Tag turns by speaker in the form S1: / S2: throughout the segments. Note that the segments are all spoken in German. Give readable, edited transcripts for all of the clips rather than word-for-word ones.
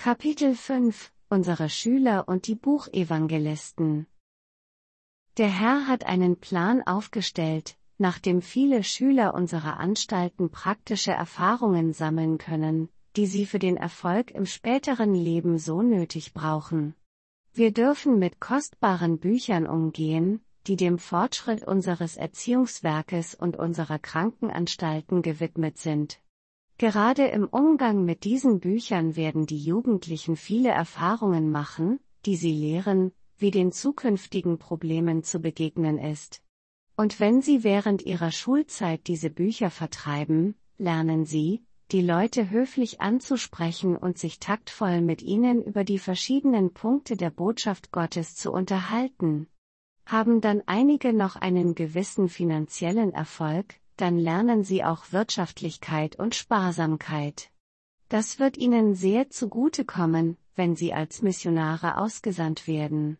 S1: Kapitel 5 – Unsere Schüler und die Buchevangelisten. Der Herr hat einen Plan aufgestellt, nach dem viele Schüler unserer Anstalten praktische Erfahrungen sammeln können, die sie für den Erfolg im späteren Leben so nötig brauchen. Wir dürfen mit kostbaren Büchern umgehen, die dem Fortschritt unseres Erziehungswerkes und unserer Krankenanstalten gewidmet sind. Gerade im Umgang mit diesen Büchern werden die Jugendlichen viele Erfahrungen machen, die sie lehren, wie den zukünftigen Problemen zu begegnen ist. Und wenn sie während ihrer Schulzeit diese Bücher vertreiben, lernen sie, die Leute höflich anzusprechen und sich taktvoll mit ihnen über die verschiedenen Punkte der Botschaft Gottes zu unterhalten. Haben dann einige noch einen gewissen finanziellen Erfolg, dann lernen sie auch Wirtschaftlichkeit und Sparsamkeit. Das wird ihnen sehr zugutekommen, wenn sie als Missionare ausgesandt werden.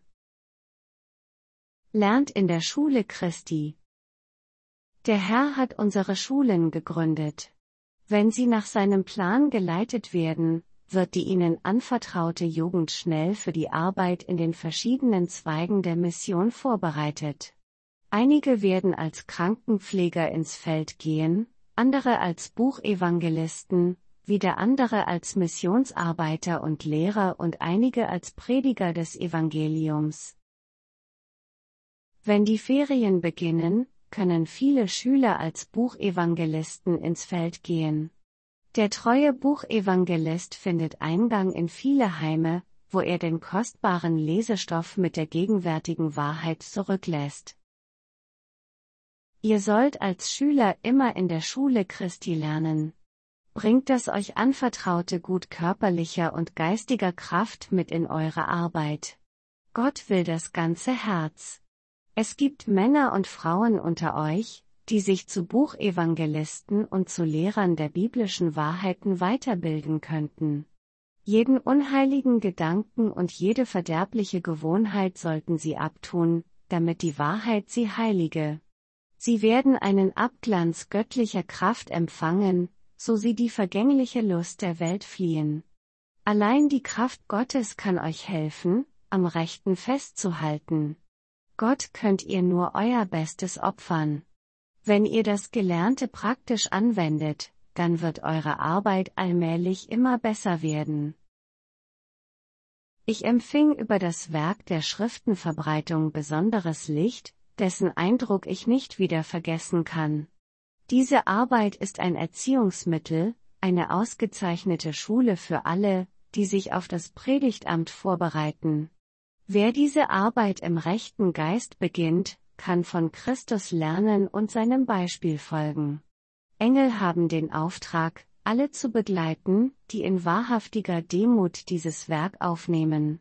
S1: Lernt in der Schule Christi. Der Herr hat unsere Schulen gegründet. Wenn sie nach seinem Plan geleitet werden, wird die ihnen anvertraute Jugend schnell für die Arbeit in den verschiedenen Zweigen der Mission vorbereitet. Einige werden als Krankenpfleger ins Feld gehen, andere als Buchevangelisten, wieder andere als Missionsarbeiter und Lehrer und einige als Prediger des Evangeliums. Wenn die Ferien beginnen, können viele Schüler als Buchevangelisten ins Feld gehen. Der treue Buchevangelist findet Eingang in viele Heime, wo er den kostbaren Lesestoff mit der gegenwärtigen Wahrheit zurücklässt. Ihr sollt als Schüler immer in der Schule Christi lernen. Bringt das euch anvertraute Gut körperlicher und geistiger Kraft mit in eure Arbeit. Gott will das ganze Herz. Es gibt Männer und Frauen unter euch, die sich zu Buchevangelisten und zu Lehrern der biblischen Wahrheiten weiterbilden könnten. Jeden unheiligen Gedanken und jede verderbliche Gewohnheit sollten sie abtun, damit die Wahrheit sie heilige. Sie werden einen Abglanz göttlicher Kraft empfangen, so sie die vergängliche Lust der Welt fliehen. Allein die Kraft Gottes kann euch helfen, am Rechten festzuhalten. Gott könnt ihr nur euer Bestes opfern. Wenn ihr das Gelernte praktisch anwendet, dann wird eure Arbeit allmählich immer besser werden. Ich empfing über das Werk der Schriftenverbreitung besonderes Licht, dessen Eindruck ich nicht wieder vergessen kann. Diese Arbeit ist ein Erziehungsmittel, eine ausgezeichnete Schule für alle, die sich auf das Predigtamt vorbereiten. Wer diese Arbeit im rechten Geist beginnt, kann von Christus lernen und seinem Beispiel folgen. Engel haben den Auftrag, alle zu begleiten, die in wahrhaftiger Demut dieses Werk aufnehmen.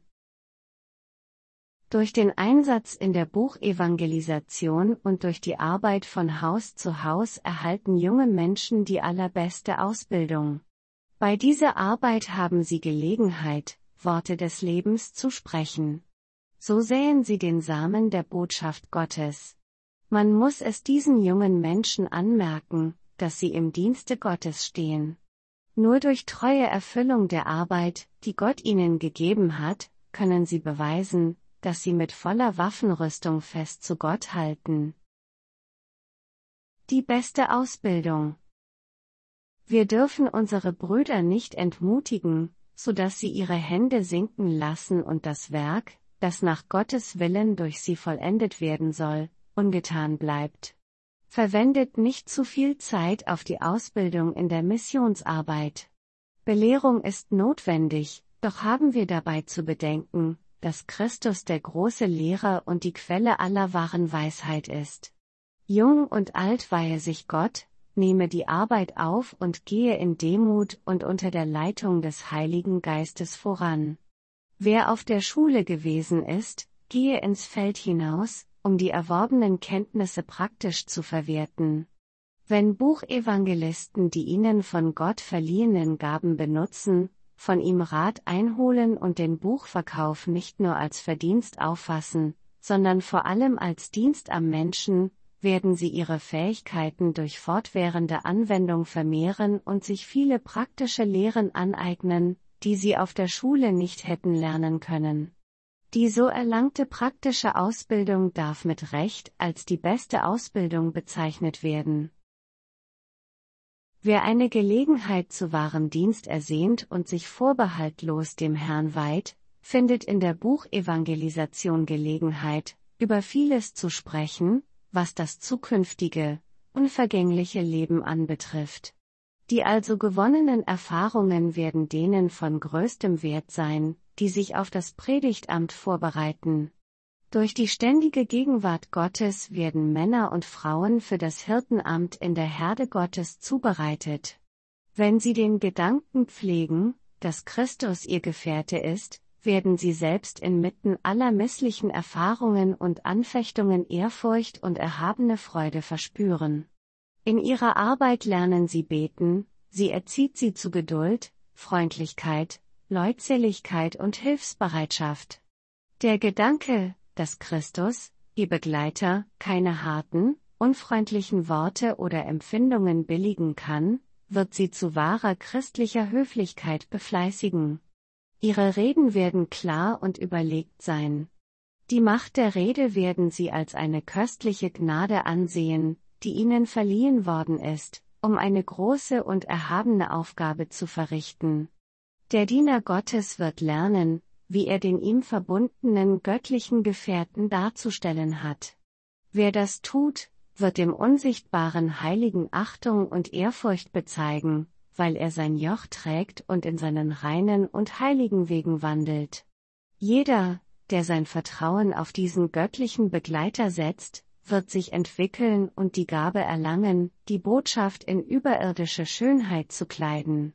S1: Durch den Einsatz in der Buchevangelisation und durch die Arbeit von Haus zu Haus erhalten junge Menschen die allerbeste Ausbildung. Bei dieser Arbeit haben sie Gelegenheit, Worte des Lebens zu sprechen. So säen sie den Samen der Botschaft Gottes. Man muss es diesen jungen Menschen anmerken, dass sie im Dienste Gottes stehen. Nur durch treue Erfüllung der Arbeit, die Gott ihnen gegeben hat, können sie beweisen, dass sie mit voller Waffenrüstung fest zu Gott halten. Die beste Ausbildung. Wir dürfen unsere Brüder nicht entmutigen, so dass sie ihre Hände sinken lassen und das Werk, das nach Gottes Willen durch sie vollendet werden soll, ungetan bleibt. Verwendet nicht zu viel Zeit auf die Ausbildung in der Missionsarbeit. Belehrung ist notwendig, doch haben wir dabei zu bedenken, dass Christus der große Lehrer und die Quelle aller wahren Weisheit ist. Jung und alt weihe sich Gott, nehme die Arbeit auf und gehe in Demut und unter der Leitung des Heiligen Geistes voran. Wer auf der Schule gewesen ist, gehe ins Feld hinaus, um die erworbenen Kenntnisse praktisch zu verwerten. Wenn Buchevangelisten die ihnen von Gott verliehenen Gaben benutzen, von ihm Rat einholen und den Buchverkauf nicht nur als Verdienst auffassen, sondern vor allem als Dienst am Menschen, werden sie ihre Fähigkeiten durch fortwährende Anwendung vermehren und sich viele praktische Lehren aneignen, die sie auf der Schule nicht hätten lernen können. Die so erlangte praktische Ausbildung darf mit Recht als die beste Ausbildung bezeichnet werden. Wer eine Gelegenheit zu wahrem Dienst ersehnt und sich vorbehaltlos dem Herrn weiht, findet in der Buchevangelisation Gelegenheit, über vieles zu sprechen, was das zukünftige, unvergängliche Leben anbetrifft. Die also gewonnenen Erfahrungen werden denen von größtem Wert sein, die sich auf das Predigtamt vorbereiten. Durch die ständige Gegenwart Gottes werden Männer und Frauen für das Hirtenamt in der Herde Gottes zubereitet. Wenn sie den Gedanken pflegen, dass Christus ihr Gefährte ist, werden sie selbst inmitten aller misslichen Erfahrungen und Anfechtungen Ehrfurcht und erhabene Freude verspüren. In ihrer Arbeit lernen sie beten, sie erzieht sie zu Geduld, Freundlichkeit, Leutseligkeit und Hilfsbereitschaft. Der Gedanke, dass Christus, ihr Begleiter, keine harten, unfreundlichen Worte oder Empfindungen billigen kann, wird sie zu wahrer christlicher Höflichkeit befleißigen. Ihre Reden werden klar und überlegt sein. Die Macht der Rede werden sie als eine köstliche Gnade ansehen, die ihnen verliehen worden ist, um eine große und erhabene Aufgabe zu verrichten. Der Diener Gottes wird lernen, wie er den ihm verbundenen göttlichen Gefährten darzustellen hat. Wer das tut, wird dem unsichtbaren Heiligen Achtung und Ehrfurcht bezeigen, weil er sein Joch trägt und in seinen reinen und heiligen Wegen wandelt. Jeder, der sein Vertrauen auf diesen göttlichen Begleiter setzt, wird sich entwickeln und die Gabe erlangen, die Botschaft in überirdische Schönheit zu kleiden.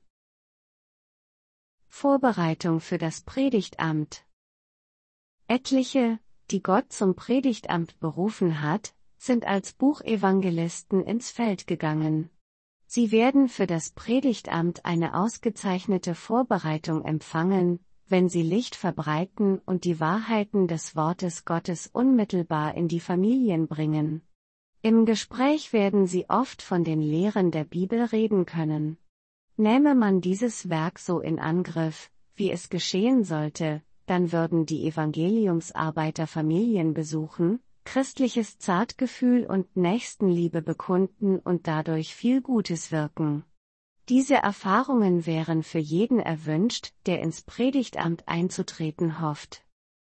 S1: Vorbereitung für das Predigtamt. Etliche, die Gott zum Predigtamt berufen hat, sind als Buchevangelisten ins Feld gegangen. Sie werden für das Predigtamt eine ausgezeichnete Vorbereitung empfangen, wenn sie Licht verbreiten und die Wahrheiten des Wortes Gottes unmittelbar in die Familien bringen. Im Gespräch werden sie oft von den Lehren der Bibel reden können. Nähme man dieses Werk so in Angriff, wie es geschehen sollte, dann würden die Evangeliumsarbeiter Familien besuchen, christliches Zartgefühl und Nächstenliebe bekunden und dadurch viel Gutes wirken. Diese Erfahrungen wären für jeden erwünscht, der ins Predigtamt einzutreten hofft.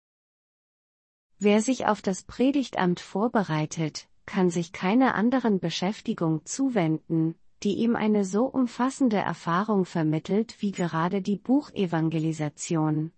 S1: Wer sich auf das Predigtamt vorbereitet, kann sich keiner anderen Beschäftigung zuwenden, die ihm eine so umfassende Erfahrung vermittelt wie gerade die Buchevangelisation.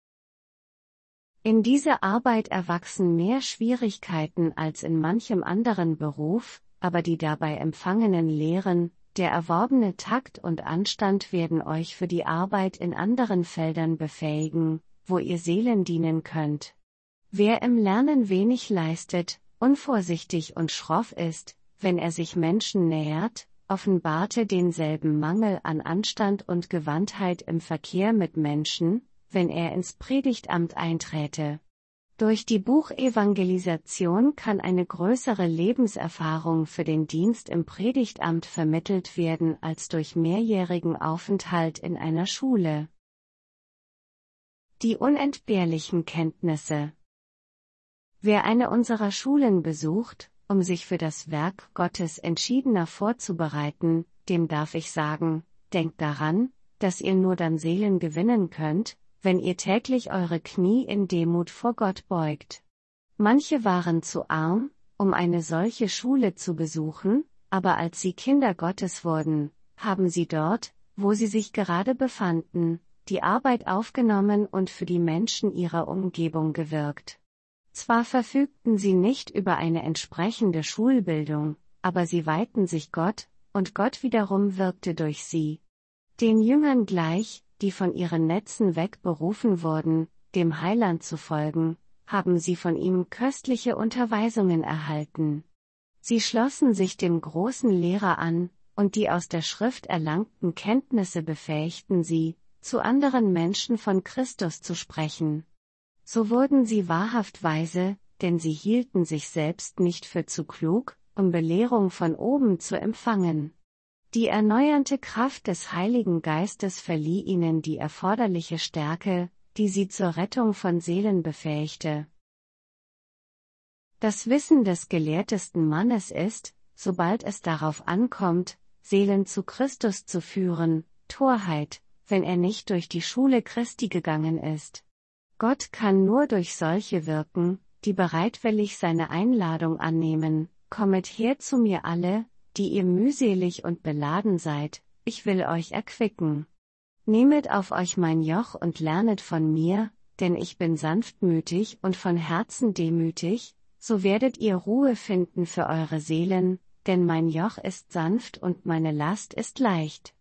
S1: In dieser Arbeit erwachsen mehr Schwierigkeiten als in manchem anderen Beruf, aber die dabei empfangenen Lehren, der erworbene Takt und Anstand werden euch für die Arbeit in anderen Feldern befähigen, wo ihr Seelen dienen könnt. Wer im Lernen wenig leistet, unvorsichtig und schroff ist, wenn er sich Menschen nähert, offenbarte denselben Mangel an Anstand und Gewandtheit im Verkehr mit Menschen, wenn er ins Predigtamt einträte. Durch die Buchevangelisation kann eine größere Lebenserfahrung für den Dienst im Predigtamt vermittelt werden als durch mehrjährigen Aufenthalt in einer Schule. Die unentbehrlichen Kenntnisse. Wer eine unserer Schulen besucht, um sich für das Werk Gottes entschiedener vorzubereiten, dem darf ich sagen, denkt daran, dass ihr nur dann Seelen gewinnen könnt, wenn ihr täglich eure Knie in Demut vor Gott beugt. Manche waren zu arm, um eine solche Schule zu besuchen, aber als sie Kinder Gottes wurden, haben sie dort, wo sie sich gerade befanden, die Arbeit aufgenommen und für die Menschen ihrer Umgebung gewirkt. Zwar verfügten sie nicht über eine entsprechende Schulbildung, aber sie weihten sich Gott, und Gott wiederum wirkte durch sie. Den Jüngern gleich, die von ihren Netzen weg berufen wurden, dem Heiland zu folgen, haben sie von ihm köstliche Unterweisungen erhalten. Sie schlossen sich dem großen Lehrer an, und die aus der Schrift erlangten Kenntnisse befähigten sie, zu anderen Menschen von Christus zu sprechen. So wurden sie wahrhaft weise, denn sie hielten sich selbst nicht für zu klug, um Belehrung von oben zu empfangen. Die erneuernde Kraft des Heiligen Geistes verlieh ihnen die erforderliche Stärke, die sie zur Rettung von Seelen befähigte. Das Wissen des gelehrtesten Mannes ist, sobald es darauf ankommt, Seelen zu Christus zu führen, Torheit, wenn er nicht durch die Schule Christi gegangen ist. Gott kann nur durch solche wirken, die bereitwillig seine Einladung annehmen: Kommet her zu mir alle, die ihr mühselig und beladen seid, ich will euch erquicken. Nehmet auf euch mein Joch und lernet von mir, denn ich bin sanftmütig und von Herzen demütig, so werdet ihr Ruhe finden für eure Seelen, denn mein Joch ist sanft und meine Last ist leicht.